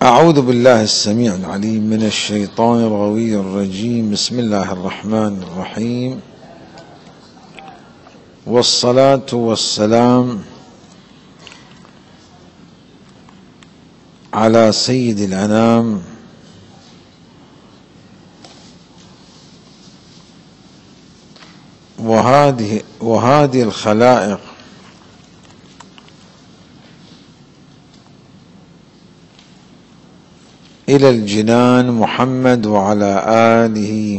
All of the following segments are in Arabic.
أعوذ بالله السميع العليم من الشيطان الغوي الرجيم. بسم الله الرحمن الرحيم، والصلاة والسلام على سيد الأنام وهادي الخلائق إلى الجنان محمد، وعلى آله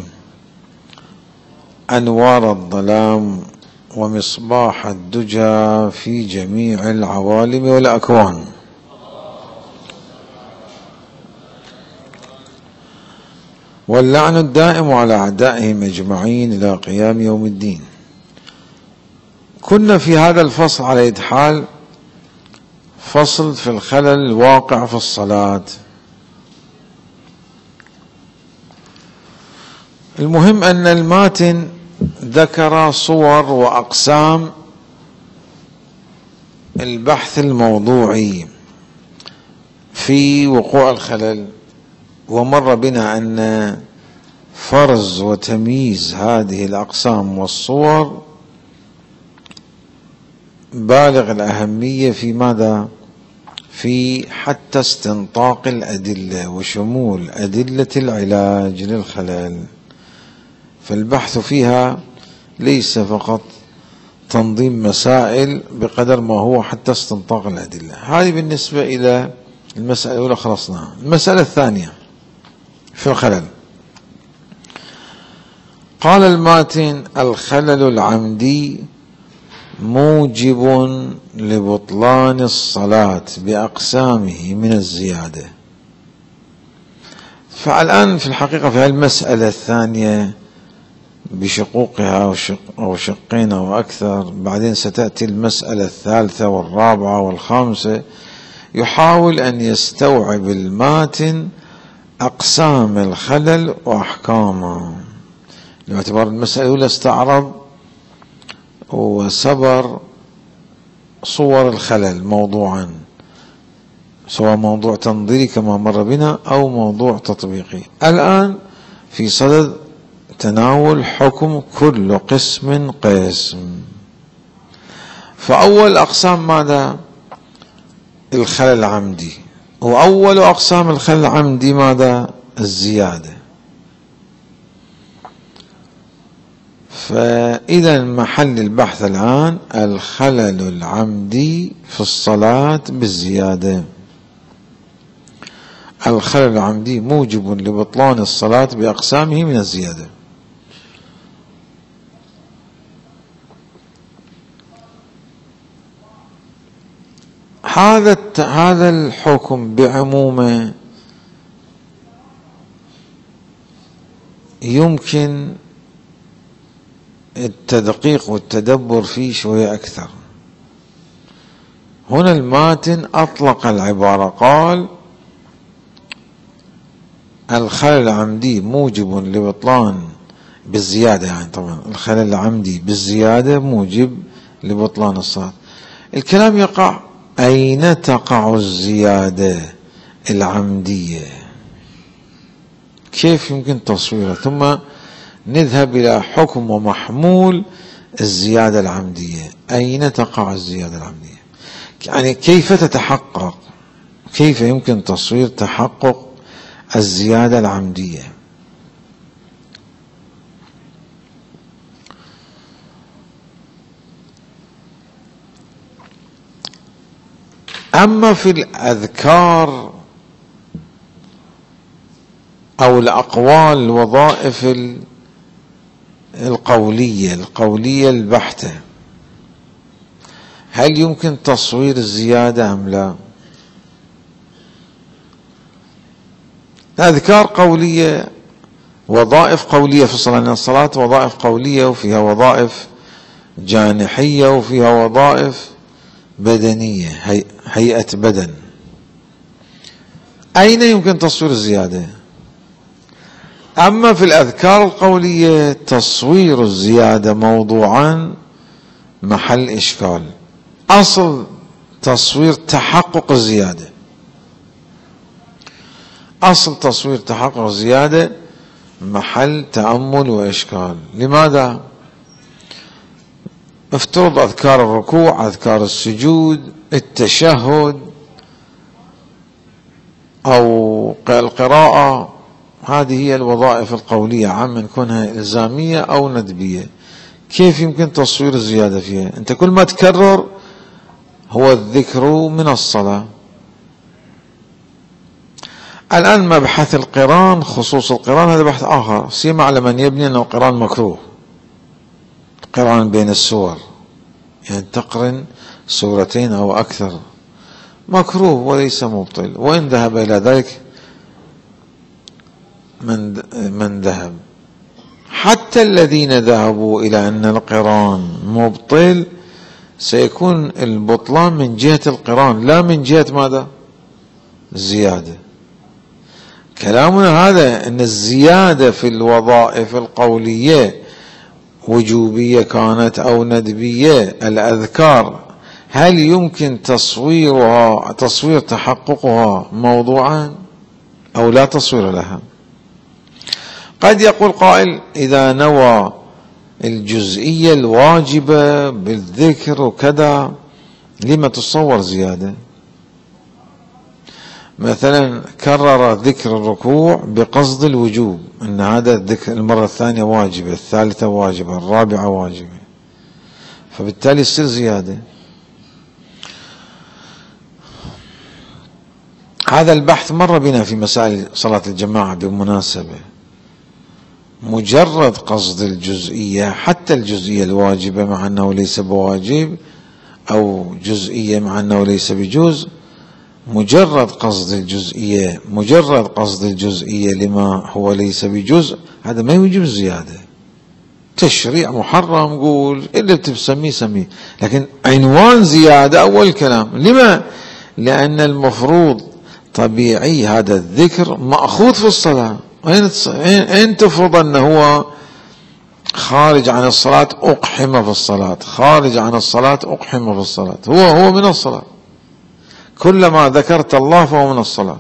أنوار الظلام ومصباح الدجى في جميع العوالم والأكوان. واللعن الدائم على أعدائهم أجمعين إلى قيام يوم الدين. كنا في هذا الفصل على أية حال فصل في الخلل الواقع في الصلاة. المهم أن الماتن ذكر صور وأقسام البحث الموضوعي في وقوع الخلل، ومر بنا أن فرز وتمييز هذه الأقسام والصور بالغ الأهمية في ماذا؟ في حتى استنطاق الأدلة وشمول أدلة العلاج للخلل. فالبحث فيها ليس فقط تنظيم مسائل بقدر ما هو حتى استنطاق الأدلة. هذه بالنسبة إلى المسألة الأولى خلصناها. المسألة الثانية في الخلل، قال الماتن: الخلل العمدي موجب لبطلان الصلاة بأقسامه من الزيادة. فالآن في الحقيقة في المسألة الثانية بشقوقها أو شقين أو أكثر، بعدين ستأتي المسألة الثالثة والرابعة والخامسة، يحاول أن يستوعب الماتن أقسام الخلل وأحكامه، باعتبار المسألة الأولى استعرض وسبر صور الخلل موضوعا، سواء موضوع تنظيري كما مر بنا أو موضوع تطبيقي. الآن في صدد تناول حكم كل قسم قسم. فأول أقسام ماذا؟ الخلل العمدي، وأول أقسام الخلل العمدي ماذا؟ الزيادة. فإذا محل البحث الآن الخلل العمدي في الصلاة بالزيادة. الخلل العمدي موجب لبطلان الصلاة بأقسامه من الزيادة. هذا الحكم بعمومه يمكن التدقيق والتدبر فيه شوية أكثر. هنا الماتن أطلق العبارة، قال: الخلل العمدي موجب لبطلان بالزيادة، يعني طبعا الخلل العمدي بالزيادة موجب لبطلان الصلاة. الكلام يقع أين تقع الزيادة العمدية؟ كيف يمكن تصويرها؟ ثم نذهب إلى حكم ومحمول الزيادة العمدية. أين تقع الزيادة العمدية؟ يعني كيف تتحقق؟ كيف يمكن تصوير تحقق الزيادة العمدية؟ أما في الأذكار أو الأقوال الوظائف القولية البحتة، هل يمكن تصوير الزيادة أم لا؟ أذكار قولية، وظائف قولية في الصلاة، لأن الصلاة وظائف قولية وفيها وظائف جانحية وفيها وظائف بدنية، هيئة بدن. أين يمكن تصوير الزيادة؟ أما في الأذكار القولية تصوير الزيادة موضوعا محل إشكال. أصل تصوير تحقق الزيادة، أصل تصوير تحقق زيادة محل تأمل وإشكال. لماذا؟ افترض أذكار الركوع، أذكار السجود، التشهد أو القراءة، هذه هي الوظائف القولية عامة كونها إلزامية أو ندبية، كيف يمكن تصوير الزيادة فيها؟ أنت كل ما تكرر هو الذكر من الصلاة. الآن مبحث القران، خصوص القران هذا بحث آخر، سيما على من يبني أنه القران مكروه، القران بين السور، يعني تقرن سورتين أو أكثر، مكروه وليس مبطل، وإن ذهب إلى ذلك من ذهب. حتى الذين ذهبوا إلى أن القران مبطل سيكون البطلان من جهة القران لا من جهة ماذا؟ الزيادة. كلامنا هذا أن الزيادة في الوظائف القولية وجوبية كانت أو ندبية، الأذكار هل يمكن تصوير تحققها موضوعا أو لا تصوير لها؟ قد يقول قائل إذا نوى الجزئية الواجبة بالذكر وكذا لما تصور زيادة؟ مثلا كرر ذكر الركوع بقصد الوجوب، أن هذا الذكر المرة الثانية واجبة، الثالثة واجبة، الرابعة واجبة، فبالتالي يصير زيادة. هذا البحث مر بنا في مسائل صلاة الجماعة بالمناسبة. مجرد قصد الجزئية، حتى الجزئية الواجبة مع أنه ليس بواجب، أو جزئية مع أنه ليس بجزء، مجرد قصد الجزئية لما هو ليس بجزء، هذا ما يوجب الزيادة. تشريع محرم قول اللي بتسميه سميه، لكن عنوان زيادة أول كلام. لما؟ لأن المفروض طبيعي هذا الذكر مأخوذ في الصلاة. أين تفرض أنه هو خارج عن الصلاة أقحم في الصلاة، خارج عن الصلاة أقحم في الصلاة، هو من الصلاة، كلما ذكرت الله فهو من الصلاة.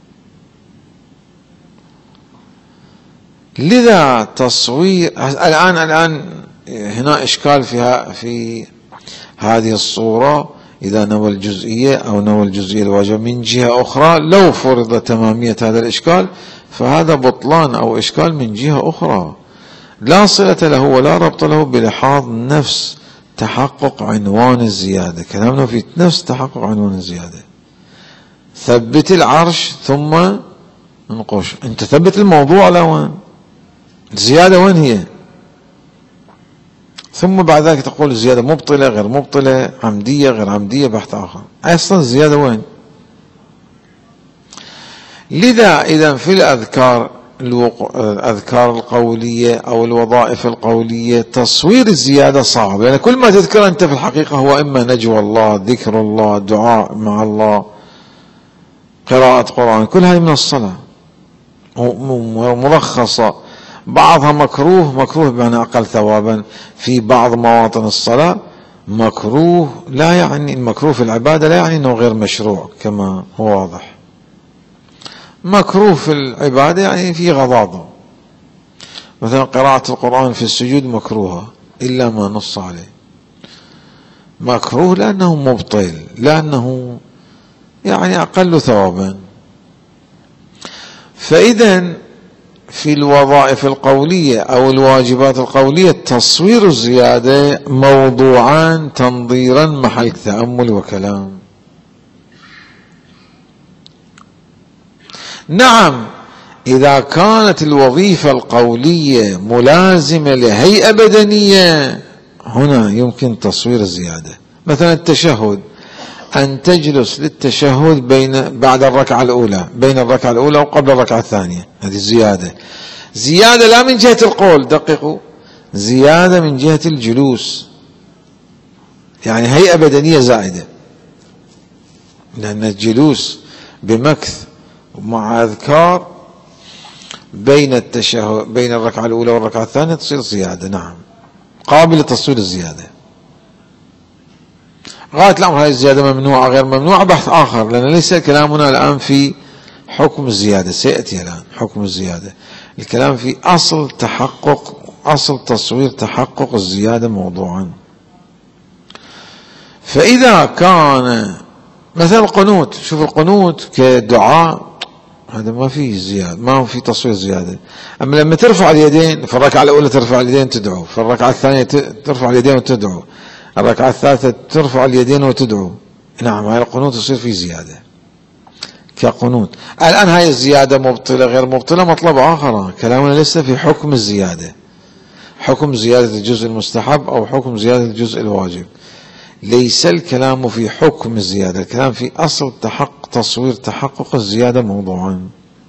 لذا تصوير الآن هنا إشكال في هذه الصورة، إذا نوى الجزئية أو نوى الجزئية الواجبة من جهة أخرى، لو فرض تمامية هذا الإشكال فهذا بطلان أو إشكال من جهة أخرى لا صلة له ولا ربط له بلحاظ نفس تحقق عنوان الزيادة. كلامنا في نفس تحقق عنوان الزيادة. ثبت العرش ثم انقش، انت ثبت الموضوع على وين؟ الزيادة وين هي؟ ثم بعد ذلك تقول الزيادة مبطلة غير مبطلة، عمدية غير عمدية، بحث آخر. أصلا الزيادة وين؟ لذا إذا في الأذكار القولية أو الوظائف القولية تصوير الزيادة صعب، لأن كل ما تذكر أنت في الحقيقة هو إما نجوى الله، ذكر الله، دعاء مع الله، قراءة قرآن، كل هذه من الصلاة مرخصة، بعضها مكروه بمعنى أقل ثوابا في بعض مواطن الصلاة، مكروه لا يعني المكروه في العبادة لا يعني أنه غير مشروع كما هو واضح. مكروه في العبادة يعني في غضاضة، مثلا قراءة القرآن في السجود مكروهة إلا ما نص عليه، مكروه لأنه مبطل، لأنه يعني أقل ثوابا. فإذا في الوظائف القولية أو الواجبات القولية تصوير الزيادة موضوعان تنظيرا محل تأمل وكلام. نعم إذا كانت الوظيفة القولية ملازمة لهيئة بدنية هنا يمكن تصوير الزيادة. مثلا التشهد، أن تجلس للتشهد بعد الركعة الأولى، بين الركعة الأولى وقبل الركعة الثانية، هذه زيادة لا من جهة القول، دققوا، زيادة من جهة الجلوس، يعني هيئة بدنية زائدة، لأن الجلوس بمكث مع أذكار بين التشهد بين الركعة الأولى والركعة الثانية تصير زيادة، نعم قابل لتصوير الزيادة. غاية الأمر هذه الزيادة ممنوعة غير ممنوعة بحث آخر، لأن ليس كلامنا الآن في حكم الزيادة، سيأتي الآن حكم الزيادة. الكلام في أصل تصوير تحقق الزيادة موضوعا. فإذا كان مثلا القنوت، شوف القنوت كدعاء هذا ما فيه زيادة، ما هو في تصوير زيادة. أما لما ترفع اليدين في الركعة الأولى ترفع اليدين تدعو، في الركعة الثانية ترفع اليدين وتدعو، الركعة الثالثة ترفع اليدين وتدعو، نعم هاي القنوت يصير فيه زيادة كقنوت. الآن هاي الزيادة مبطلة غير مبطلة مطلب آخر، كلامنا لسه في حكم الزيادة، حكم زيادة الجزء المستحب أو حكم زيادة الجزء الواجب. ليس الكلام في حكم الزيادة، الكلام في أصل تصوير تحقق الزيادة موضوعا.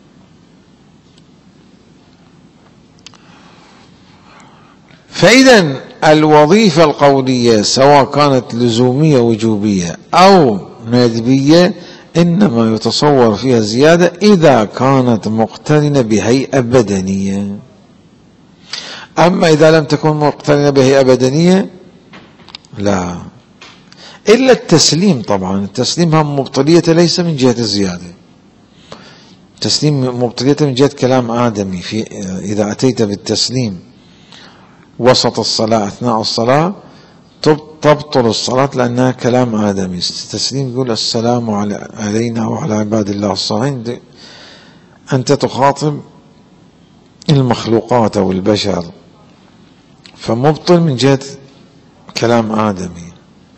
فإذا الوظيفة القولية سواء كانت لزومية وجوبية أو ندبية إنما يتصور فيها زيادة إذا كانت مقترنة بهيئة بدنية. أما إذا لم تكن مقترنة بهيئة بدنية لا، إلا التسليم. طبعا التسليم هم مبطليته ليس من جهة الزيادة، تسليم مبطليته من جهة كلام آدمي. إذا أتيت بالتسليم وسط الصلاة أثناء الصلاة تبطل الصلاة لأنها كلام آدمي. التسليم يقول السلام علينا وعلى عباد الله الصالحين، أنت تخاطب المخلوقات أو البشر، فمبطل من جهة كلام آدمي.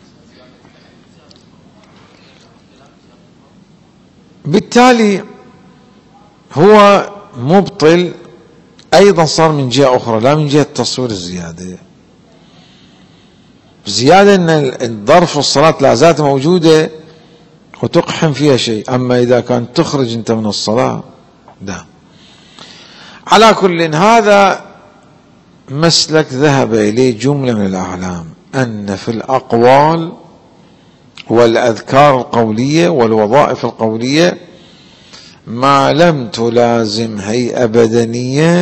بالتالي هو مبطل أيضا صار من جهة أخرى لا من جهة تصوير الزيادة. زيادة أن الظرف الصلاة لا زالت موجودة وتقحم فيها شيء، أما إذا كان تخرج أنت من الصلاة لا. على كل هذا مسلك ذهب إليه جملة من الأعلام، أن في الأقوال والأذكار القولية والوظائف القولية ما لم تلازم هيئة بدنية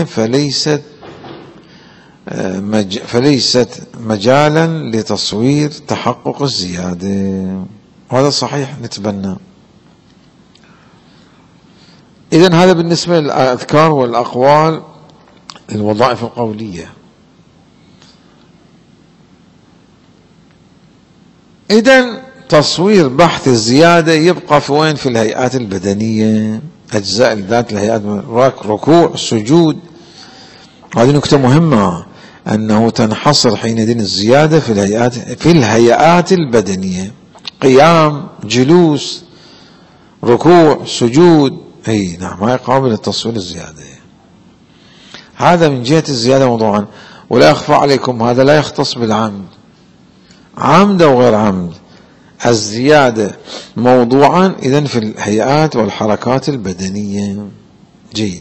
فليست مجالا لتصوير تحقق الزيادة، وهذا صحيح نتبنى. إذن هذا بالنسبة للأذكار والأقوال الوظائف القولية. إذن تصوير بحث الزيادة يبقى في وين؟ في الهيئات البدنية، أجزاء ذات الهيئات، ركوع سجود. هذه نكتة مهمة، أنه تنحصر حينئذ الزيادة في الهيئات البدنية، قيام جلوس ركوع سجود. أي نعم هاي قابل لتصوير الزيادة. هذا من جهة الزيادة موضوعا. ولا يخفى عليكم هذا لا يختص بالعمد، عمد أو غير عمد، الزيادة موضوعا إذن في الهيئات والحركات البدنية. جيد.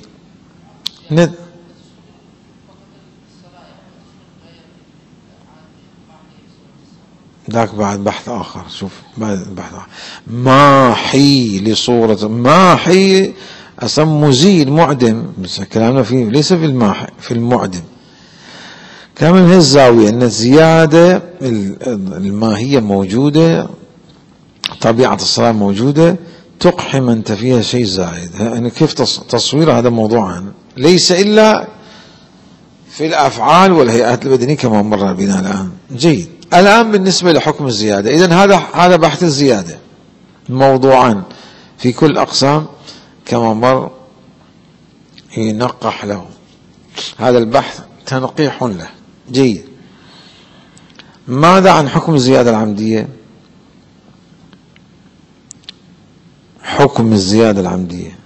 ذاك بعد بحث آخر. شوف بعد بحث آخر. ماحي لصورة، ماحي أصلا مزيل معدم، بس كلامنا فيه ليس في الماحي، في المعدم. كمان من الزاوية أن الزيادة الماهية موجودة، طبيعة الصلاة موجودة، تقحم أنت فيها شيء زائد. يعني كيف تصوير هذا موضوعا ليس إلا في الأفعال والهيئات البدنية كما مر بنا الآن. جيد. الآن بالنسبة لحكم الزيادة، إذن هذا بحث الزيادة موضوعا في كل أقسام كما مر ينقح له. هذا البحث تنقيح له. جيد. ماذا عن حكم الزيادة العمدية؟ حكم الزيادة العمدية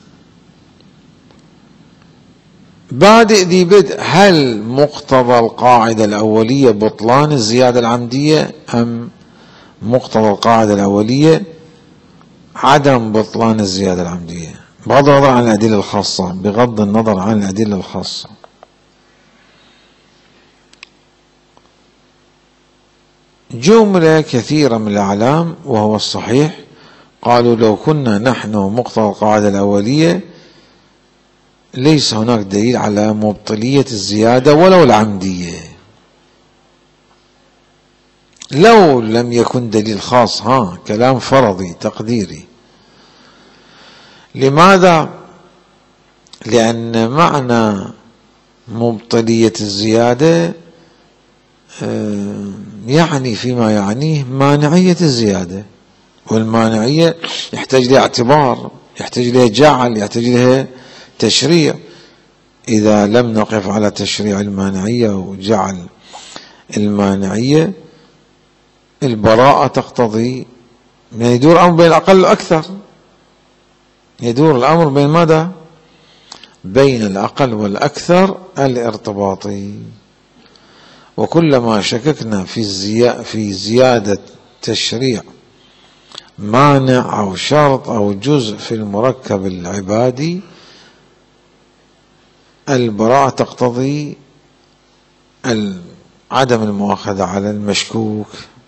بادئ ذي بدء. هل مقتضى القاعدة الأولية بطلان الزيادة العمدية، أم مقتضى القاعدة الأولية عدم بطلان الزيادة العمدية؟ بغض النظر عن الأدلة الخاصة، بغض النظر عن الأدلة الخاصة. جملة كثيرة من الأعلام وهو الصحيح قالوا لو كنا نحن مقتضى القاعدة الأولية ليس هناك دليل على مبطلية الزيادة ولو العمدية، لو لم يكن دليل خاص. كلام فرضي تقديري. لماذا؟ لأن معنى مبطلية الزيادة يعني فيما يعنيه مانعية الزيادة، والمانعية يحتاج لها اعتبار، يحتاج لها جعل، يحتاج لها تشريع. إذا لم نقف على تشريع المانعية وجعل المانعية، البراءة تقتضي يعني يدور الأمر بين الأقل والأكثر. يدور الأمر بين ماذا؟ بين الأقل والأكثر الارتباطي. وكلما شككنا في زيادة تشريع مانع أو شرط أو جزء في المركب العبادي، البراءة تقتضي عدم المؤاخذة على المشكوك.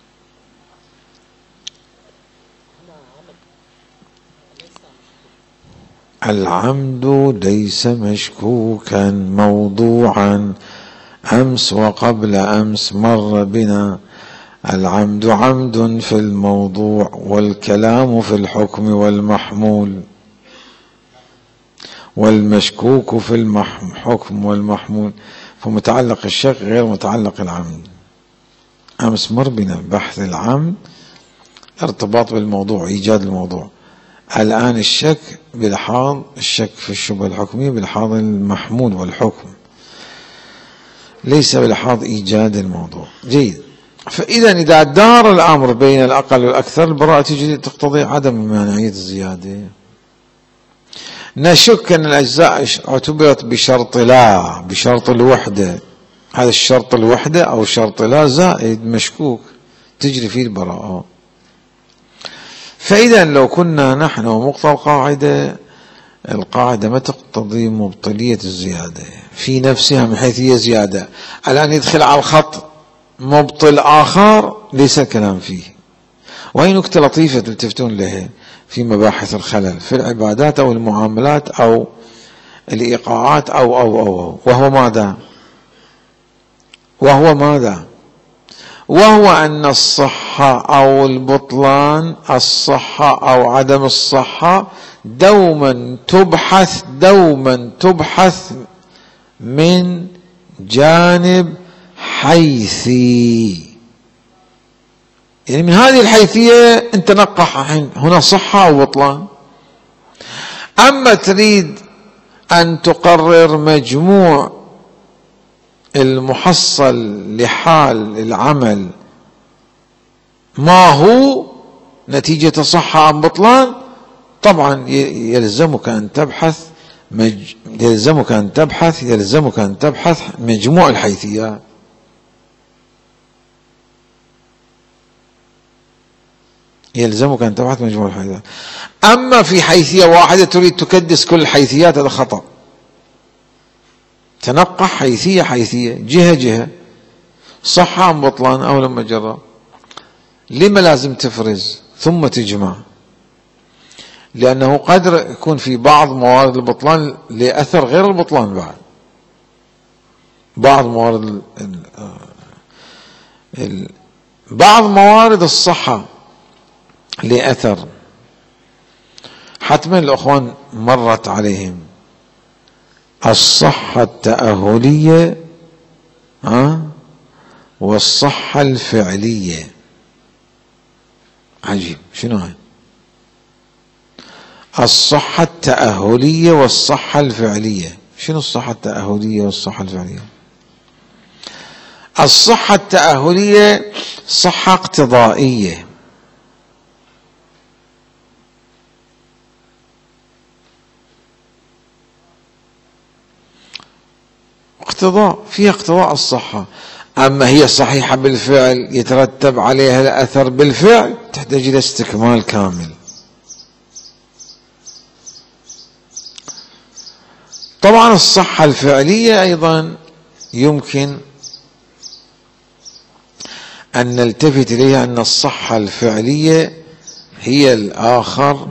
العمد ليس مشكوكا موضوعا، أمس وقبل أمس مر بنا. العمد عمد في الموضوع، والكلام في الحكم والمحمول، والمشكوك في الحكم والمحمول. فمتعلق الشك غير متعلق العمد. أمس مر بنا بحث العمد ارتباط بالموضوع، إيجاد الموضوع. الآن الشك بلحاظ الشك في الشبهة الحكمية بلحاظ المحمول والحكم، ليس بلحاظ إيجاد الموضوع. جيد. فإذا إذا دار الأمر بين الأقل والأكثر، البراءة تقتضي عدم مانعية الزيادة. نشك أن الأجزاء اعتبرت بشرط لا، بشرط الوحدة، هذا الشرط الوحدة أو شرط لا زائد مشكوك، تجري فيه البراءة. فإذا لو كنا نحن مقتضى القاعدة ما تقتضي مبطلية الزيادة في نفسها من حيث هي زيادة. الآن يدخل على الخط مبطل آخر ليس الكلام فيه. وهي نكتة لطيفة تلتفتون لها في مباحث الخلل في العبادات أو المعاملات أو الإيقاعات أو وهو ماذا؟ وهو أن الصحة أو البطلان، الصحة أو عدم الصحة، دوما تبحث من جانب حيثي، يعني من هذه الحيثية انت نقح هنا صحة أو بطلان. أما تريد أن تقرر مجموع المحصل لحال العمل ما هو نتيجة صحة أم بطلان، طبعا يلزمك أن تبحث مجموع الحيثيات. أما في حيثية واحدة تريد تكدس كل الحيثيات، هذا خطأ. تنقح حيثية جهة صحة أم بطلان أو لما جرى. لما لازم تفرز ثم تجمع؟ لأنه قد يكون في بعض موارد البطلان لأثر غير البطلان، بعض موارد الصحة لأثر. حتما الأخوان مرت عليهم الصحة التأهلية والصحة الفعلية. عجيب، شنو هاي؟ الصحة التأهلية والصحة الفعلية. شنو الصحة التأهلية والصحة الفعلية؟ الصحة التأهلية صحة اقتضائية، فيها اقتضاء الصحة. أما هي صحيحة بالفعل يترتب عليها الأثر بالفعل، تحتاج إلى استكمال كامل. طبعا الصحة الفعلية أيضا يمكن أن نلتفت إليها، أن الصحة الفعلية هي الآخر.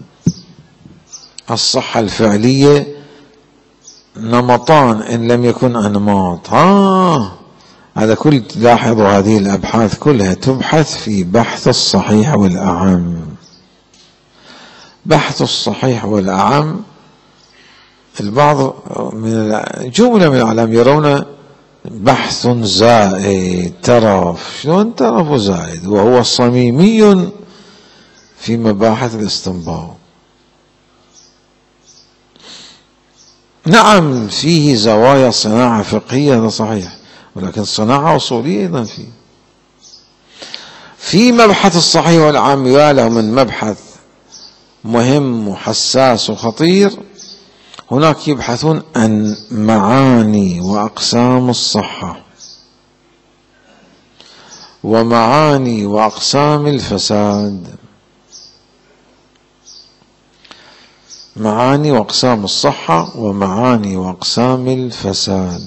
الصحة الفعلية نمطان إن لم يكن أنماط. هذا كل تلاحظوا هذه الأبحاث كلها تبحث في بحث الصحيح والأعم. بحث الصحيح والأعم. البعض من جملة من العلماء يرون بحث زائد، ترف. شلون ترف زائد وهو صميمي في مباحث الاستنباط؟ نعم فيه زوايا صناعة فقهية، هذا صحيح، ولكن صناعة أصولية أيضا فيه. في مبحث الصحيح والعام ياله من مبحث مهم وحساس وخطير. هناك يبحثون عن معاني وأقسام الصحة ومعاني وأقسام الفساد. معاني وأقسام الصحة ومعاني وأقسام الفساد.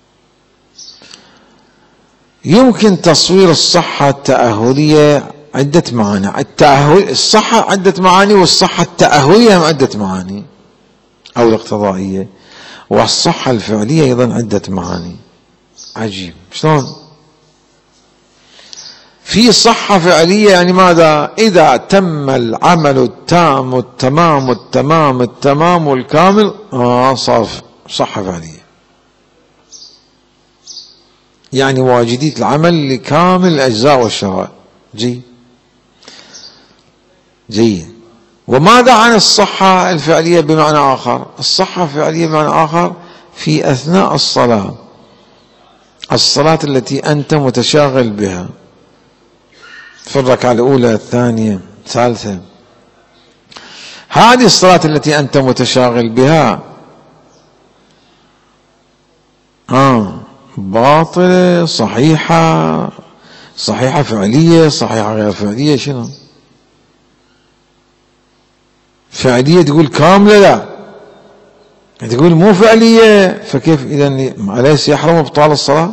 يمكن تصوير الصحة التأهلية عدة معاني. الصحة عدة معاني، والصحة التأهلية عدة معاني أو الاقتضائية، والصحة الفعلية أيضا عدة معاني. عجيب شلون؟ في صحة فعلية يعني ماذا؟ إذا تم العمل التام التمام والكامل صار صحة فعلية، يعني واجدية العمل لكامل الأجزاء والشرائع. جيد. وماذا عن الصحة الفعلية بمعنى آخر؟ الصحة الفعلية بمعنى آخر في أثناء الصلاة التي أنت متشاغل بها في الركعة الأولى الثانية الثالثة، هذه الصلاة التي أنت متشاغل بها باطلة، صحيحة فعلية، صحيحة غير فعلية. شنو فعلية؟ تقول كاملة، لا تقول مو فعلية. فكيف إذن أليس يحرم إبطال الصلاة؟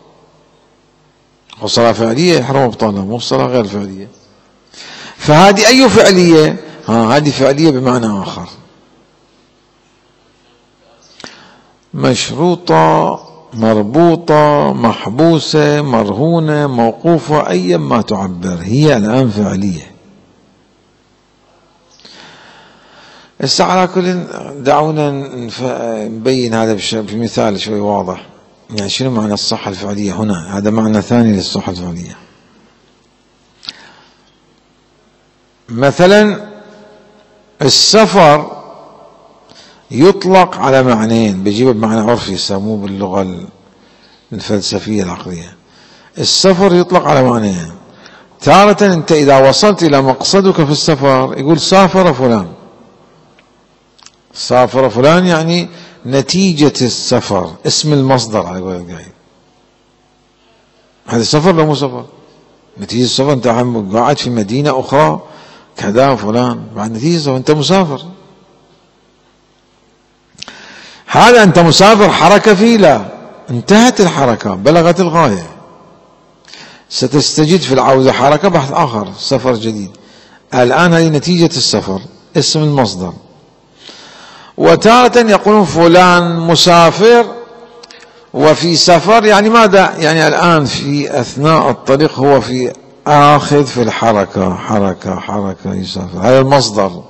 والصلاة فعلية يحرم إبطالها، مو الصلاة غير فعلية. فهذه أي فعلية؟ هذه فعلية بمعنى آخر، مشروطة، مربوطة، محبوسة، مرهونة، موقوفة، أيا ما تعبر، هي الآن فعلية. هسه على كل دعونا نبين هذا بمثال شوي واضح. يعني شنو معنى الصحة الفعلية هنا؟ هذا معنى ثاني للصحة الفعلية. مثلا السفر يطلق على معنيين، بيجيب بمعنى عرفي يسموه باللغة الفلسفية العقلية. السفر يطلق على معنيين. تارة أنت إذا وصلت إلى مقصدك في السفر يقول سافر فلان. سافر فلان يعني نتيجة السفر، اسم المصدر على قول القائل. هذا سفر لو مو سفر؟ نتيجة السفر أنت قاعد في مدينة أخرى كذا فلان، بعد نتيجة السفر أنت مسافر. هذا أنت مسافر حركة فيه؟ لا، انتهت الحركة، بلغت الغاية. ستستجد في العودة حركة، بحث آخر، سفر جديد. الآن هذه نتيجة السفر، اسم المصدر. وتارة يقولون فلان مسافر وفي سفر، يعني ماذا؟ يعني الآن في أثناء الطريق هو في آخذ في الحركة، حركة يسافر. هذا المصدر،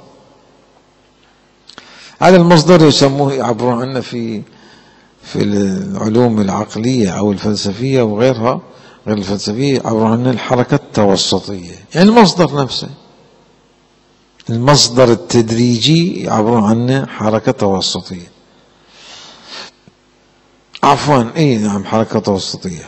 هذا المصدر يسموه، يعبرون عنه في العلوم العقلية أو الفلسفية وغيرها، غير الفلسفية، يعبرون عنه الحركة التوسطية. يعني المصدر نفسه، المصدر التدريجي يعبرون عنه حركة توسطية. عفوا نعم، حركة توسطية.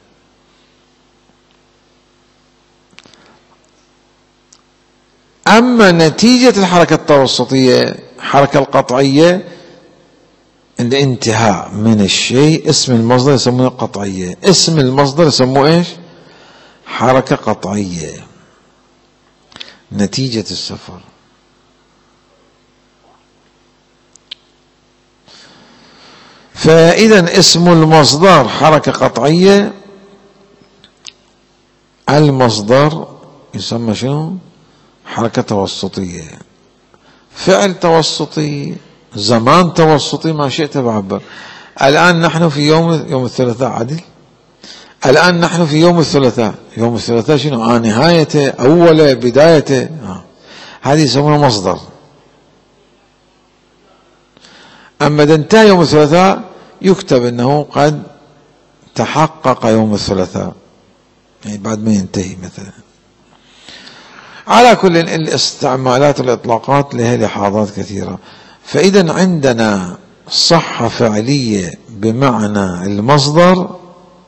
أما نتيجة الحركة التوسطية، حركة القطعية، الانتهاء من الشيء، اسم المصدر يسمونه قطعية. اسم المصدر يسموه ايش؟ حركة قطعية، نتيجة السفر. فإذا اسم المصدر حركة قطعية، المصدر يسمى شنو؟ حركة توسطية، فعل توسطي، زمان توسطي، ما شئت بعبر. الآن نحن في يوم الثلاثاء، عدل. الآن نحن في يوم الثلاثاء. شنو؟ نهايته، أوله، بدايته. هذه يسمونه مصدر. أما إذا انتهى يوم الثلاثاء يكتب أنه قد تحقق يوم الثلاثاء، يعني بعد ما ينتهي مثلا. على كل الاستعمالات والإطلاقات لها لحاظات كثيرة. فإذا عندنا صحة فعلية بمعنى المصدر،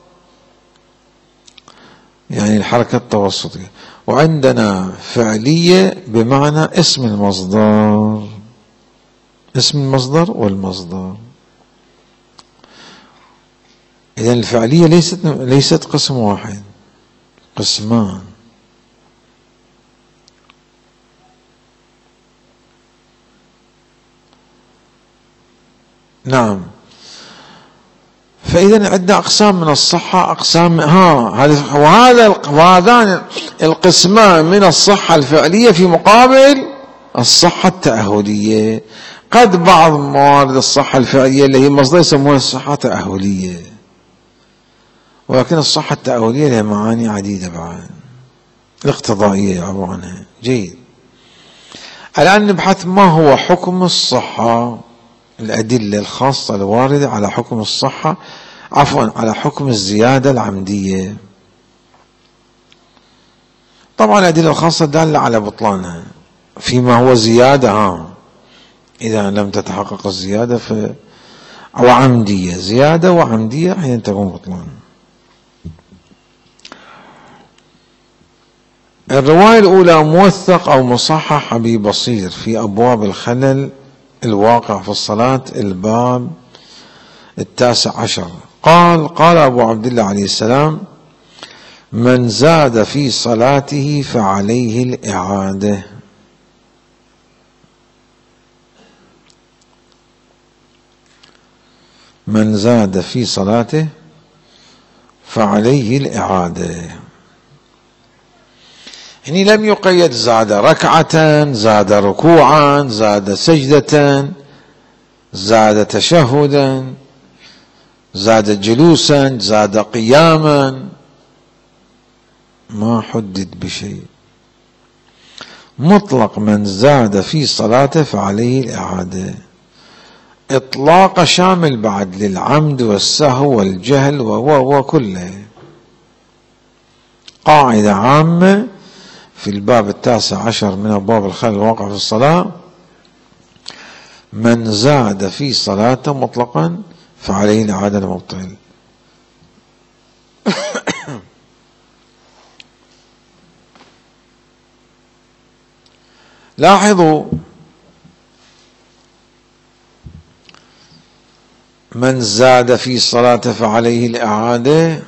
يعني الحركة التوسطية، وعندنا فعلية بمعنى اسم المصدر، اسم المصدر والمصدر. إذا الفعلية ليست قسم واحد، قسمان. نعم. فإذا عندنا أقسام من الصحة، أقسام وهذان القسمان من الصحة الفعلية في مقابل الصحة التأهلية. قد بعض موارد الصحة الفعلية اللي هي المصدر يسمونها الصحة التأهلية، ولكن الصحة التأهلية لها معاني عديدة بعد، الاقتضائية يعبر عنها. جيد. الآن نبحث ما هو حكم الصحة، الأدلة الخاصة الواردة على حكم الصحة، على حكم الزيادة العمدية. طبعا الأدلة الخاصة دالة على بطلانها فيما هو زيادة، إذا لم تتحقق الزيادة أو عمدية، زيادة وعمدية حين تكون بطلان. الرواية الأولى موثق أو مصحح ببصير في أبواب الخلل الواقع في الصلاة، الباب 19. قال أبو عبد الله عليه السلام: من زاد في صلاته فعليه الإعادة. من زاد في صلاته فعليه الإعادة، يعني لم يقيد زاد ركعة، زاد ركوعا، زاد سجدة، زاد تشهدا، زاد جلوسا، زاد قياما، ما حدد بشيء، مطلق من زاد في صلاته فعليه الإعادة. إطلاق شامل بعد للعمد والسهو والجهل وكله. قاعدة عامة في الباب 19 من أبواب الخلل الواقع في الصلاة: من زاد في صلاته مطلقا فعليه الإعادة المبطل. لاحظوا: من زاد في صلاته فعليه الإعادة،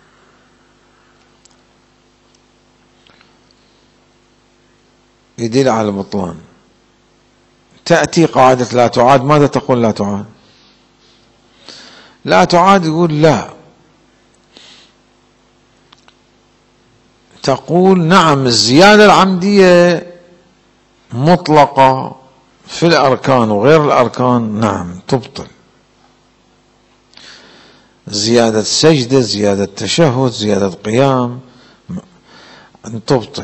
يدل على البطلان. تأتي قاعدة لا تعاد، ماذا تقول لا تعاد؟ لا تعاد يقول لا، تقول نعم الزيادة العمدية مطلقة في الأركان وغير الأركان، نعم تبطل. زيادة سجدة، زيادة تشهد، زيادة قيام تبطل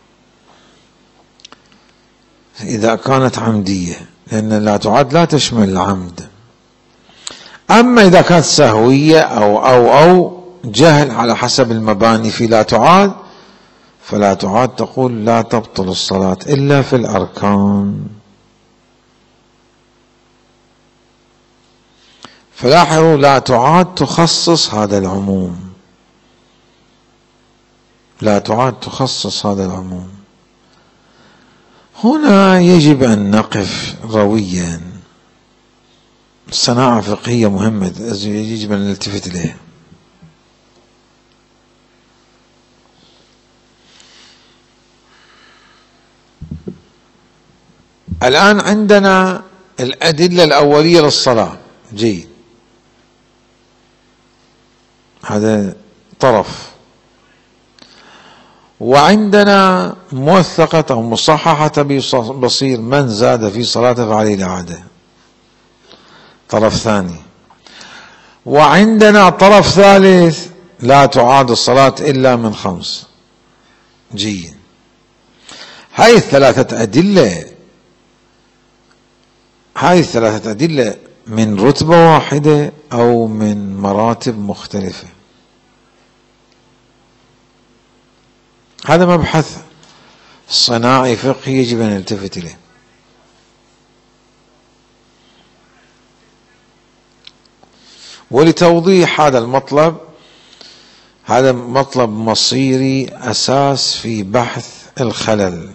إذا كانت عمدية، لأن لا تعاد لا تشمل العمد. أما إذا كانت سهوية أو جهل على حسب المباني في لا تعاد، فلا تعاد تقول لا تبطل الصلاة إلا في الأركان. فلاحظوا: لا تعاد تخصص هذا العموم، لا تعاد تخصص هذا العموم. هنا يجب أن نقف رويا، صناعة فقهية مهمة يجب أن نلتفت إليها. الآن عندنا الأدلة الأولية للصلاة، جيد، هذا طرف. وعندنا موثقة أو مصححة ببصير: من زاد في صلاته فعليه الإعادة، طرف ثاني. وعندنا طرف ثالث: لا تعاد الصلاة إلا من 5. جيد. هاي الثلاثة أدلة من رتبة واحدة أو من مراتب مختلفة. هذا مبحث صناعي فقهي يجب أن نلتفت إليه. ولتوضيح هذا المطلب، هذا مطلب مصيري أساس في بحث الخلل،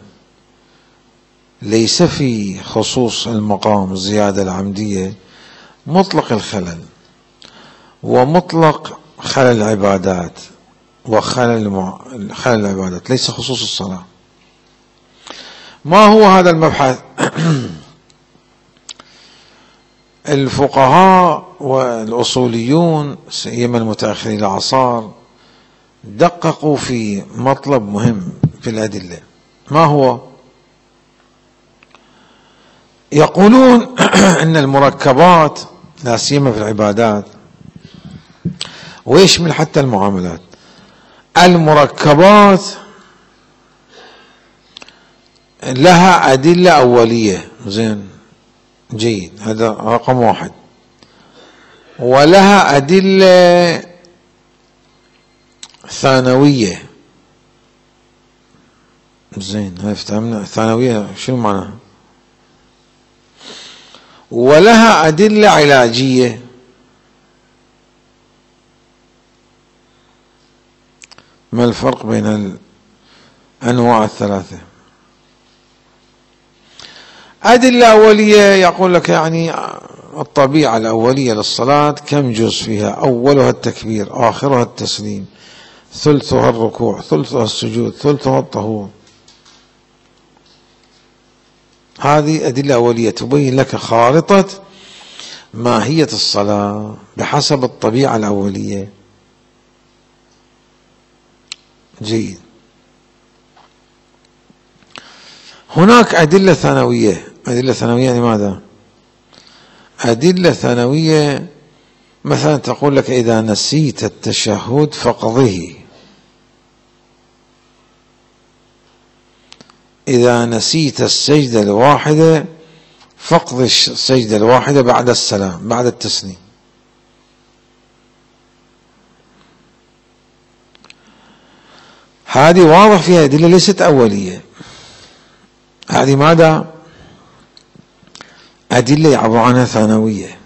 ليس في خصوص المقام الزيادة العمدية مطلق الخلل ومطلق خلل العبادات وخلل العبادات، ليس خصوص الصلاة. ما هو هذا المبحث؟ الفقهاء والأصوليون سيما المتأخرين الأعصار دققوا في مطلب مهم في الأدلة. ما هو؟ يقولون أن المركبات لا سيما في العبادات ويشمل حتى المعاملات، المركبات لها أدلة أولية، زين جيد، هذا رقم واحد، ولها أدلة ثانوية، زين هاي افتهمنا ثانوية شنو معناها، ولها أدلة علاجية. ما الفرق بين الأنواع الثلاثة؟ أدلة أولية يقول لك يعني الطبيعة الأولية للصلاة كم جزء فيها، أولها التكبير، آخرها التسليم، ثلثها الركوع، ثلثها السجود، ثلثها الطهور. هذه أدلة أولية تبين لك خارطة ماهية الصلاة بحسب الطبيعة الأولية. جيد. هناك أدلة ثانوية. أدلة ثانوية لماذا؟ أدلة ثانوية مثلا تقول لك إذا نسيت التشهد فاقضه، إذا نسيت السجدة الواحدة فاقض السجدة الواحدة بعد السلام، بعد التسليم. هذه واضح فيها أدلة ليست أولية. هذه ماذا؟ أدلة يعبر عنها ثانوية،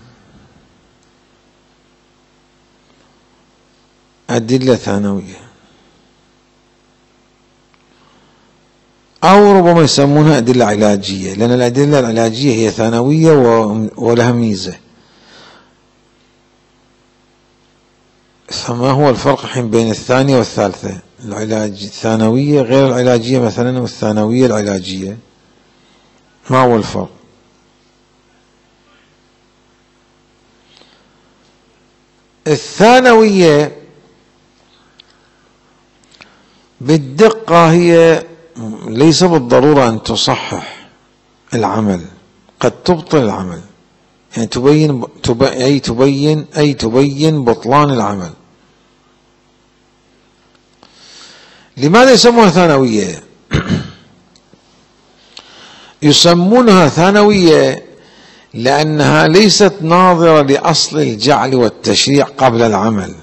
أدلة ثانوية، أو ربما يسمونها أدلة علاجية، لأن الأدلة العلاجية هي ثانوية ولها ميزة. فما هو الفرق الحين بين الثانية والثالثة؟ العلاج الثانوية غير العلاجية مثلا، والثانوية العلاجية، ما هو الفرق؟ الثانوية بالدقة هي ليس بالضرورة أن تصحح العمل، قد تبطل العمل، يعني تبين بطلان العمل. لماذا يسمونها ثانوية؟ يسمونها ثانوية لأنها ليست ناظرة لأصل الجعل والتشريع قبل العمل،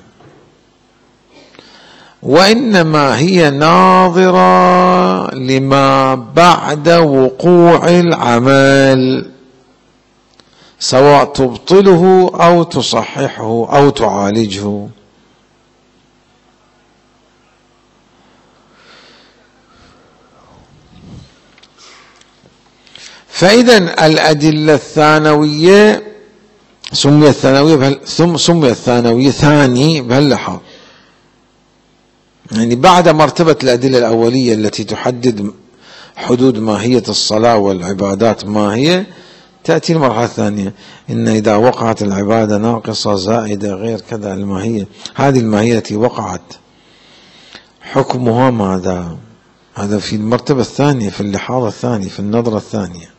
وإنما هي ناظرة لما بعد وقوع العمل، سواء تبطله أو تصححه أو تعالجه. فإذن الأدلة الثانوية سميت ثانوية سميت ثانوية ثاني بهاللحاظ، يعني بعد مرتبة الأدلة الأولية التي تحدد حدود ماهية الصلاة والعبادات ما هي، تأتي المرحلة الثانية، إن إذا وقعت العبادة ناقصة زائدة غير كذا الماهية، هذه الماهية التي وقعت حكمها ماذا؟ هذا في المرتبة الثانية، في اللحاظ الثاني، في النظرة الثانية.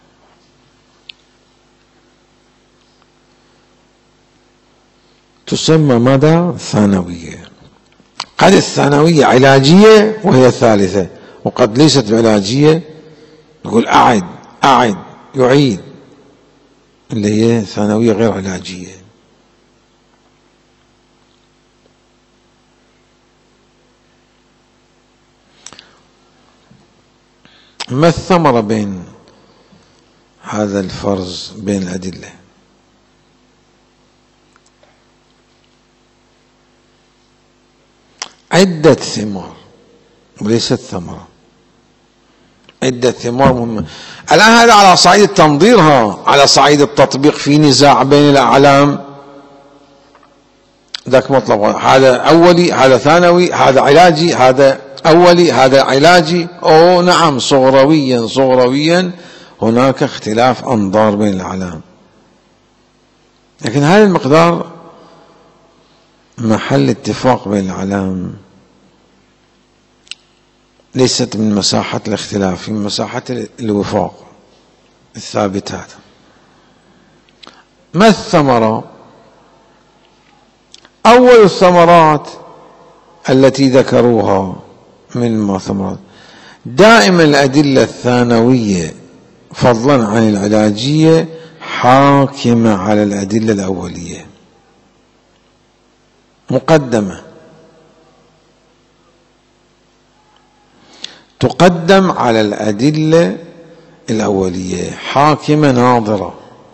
تسمى ماذا؟ ثانوية. قد الثانوية علاجية وهي الثالثة، وقد ليست علاجية، نقول أعد يعيد. اللي هي ثانوية غير علاجية. ما الثمرة بين هذا الفرز بين الأدلة؟ عدة ثمار وليست ثمرة، عدة ثمار مهمة. الآن هذا على صعيد تنظيرها، على صعيد التطبيق في نزاع بين الأعلام، ذاك مطلب، هذا أولي هذا ثانوي، هذا علاجي هذا أولي هذا علاجي. أو نعم، صغرويا هناك اختلاف أنظار بين الأعلام، لكن هذا المقدار محل اتفاق بين الأعلام، ليست من مساحة الاختلاف، من مساحة الوفاق الثابتات. ما الثمرة؟ أول الثمرات التي ذكروها من ما ثمرات، دائما الأدلة الثانوية فضلا عن العلاجية حاكمة على الأدلة الأولية، مقدمة، تقدم على الأدلة الأولية، حاكمة ناظرة،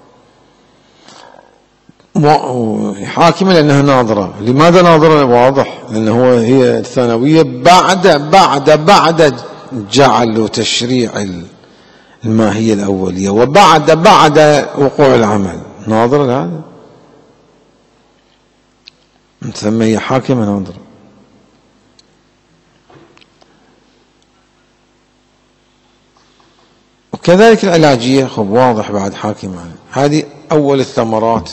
حاكمة لأنها ناظرة. لماذا ناظرة؟ واضح، لأنه هي الثانوية بعد جعل وتشريع الماهية الأولية، وبعد وقوع العمل، ناظرة لهذا، من ثم هي حاكمة ناظرة. وكذلك العلاجية خب واضح بعد حاكمة. هذه أول الثمرات.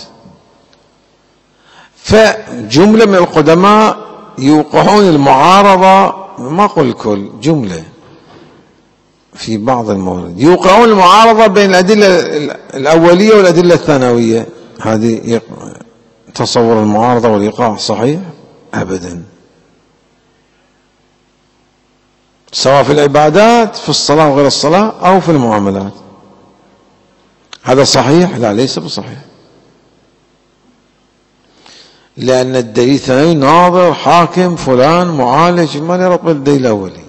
فجملة من القدماء يوقعون المعارضة، ما أقول الكل، جملة في بعض الموارد يوقعون المعارضة بين الأدلة الأولية والأدلة الثانوية. هذه تصور المعارضة والإيقاع صحيح؟ أبدا. سواء في العبادات، في الصلاة وغير الصلاة، أو في المعاملات. هذا صحيح؟ لا، ليس بصحيح، لأن الدليل الثانوي ناظر حاكم فلان معالج، ما له ربط بالدليل الأولي.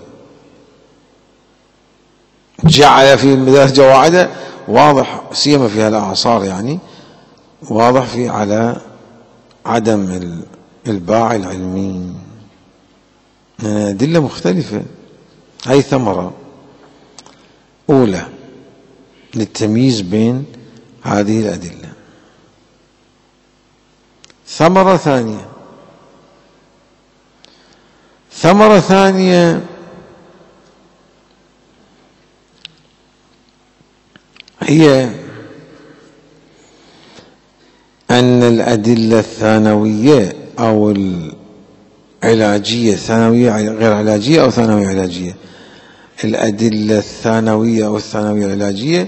جعل في المدارس جواعده واضح، سيما في هالأعصار، يعني واضح في على عدم الباع العلمي، أدلة مختلفة. هاي ثمرة أولى للتمييز بين هذه الأدلة. ثمرة ثانية هي أن الأدلة الثانوية أو العلاجية، ثانوية غير علاجية أو ثانوية علاجية، الأدلة الثانوية أو الثانوية العلاجية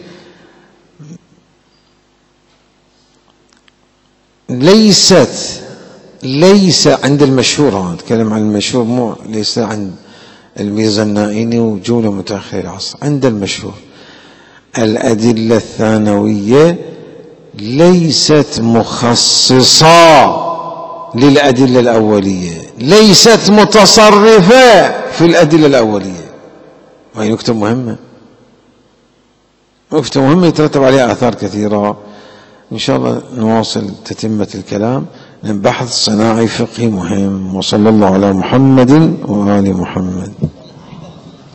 ليس عند المشهور، أتكلم عن المشهور، مو ليس عند الميزانائيني وجولة متأخر العصر. عند المشهور الأدلة الثانوية ليست مخصصة للأدلة الأولية، ليست متصرفة في الأدلة الأولية. وهي نكتة مهمة، نكتة مهمة يترتب عليها آثار كثيرة. إن شاء الله نواصل تتمة الكلام، لأن بحث صناعي فقهي مهم. وصلى الله على محمد وآل محمد.